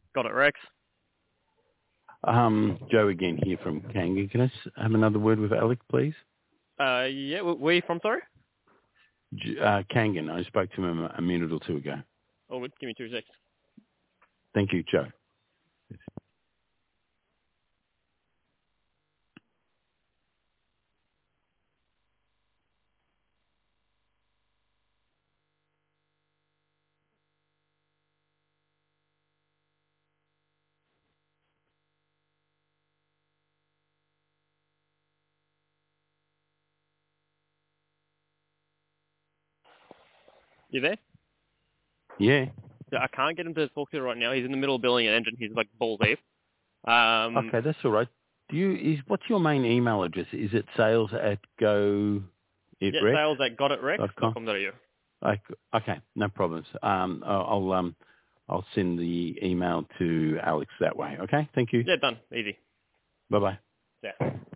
Got it, Rex. Joe again here from Kangan. Can I have another word with Alec, please? Yeah, where are you from, sorry? Kangan. I spoke to him a minute or two ago. Oh, give me 2 seconds. Thank you, Joe. You there? Yeah. Yeah, I can't get him to talk to you right now. He's in the middle of building an engine. He's like balls deep. Okay, that's all right. What's your main email address? Is it sales@goitrex.com? Yeah, sales at gotitrex.com.au. Okay, no problems. I'll send the email to Alex that way. Okay, thank you. Yeah, done. Easy. Bye bye. Yeah.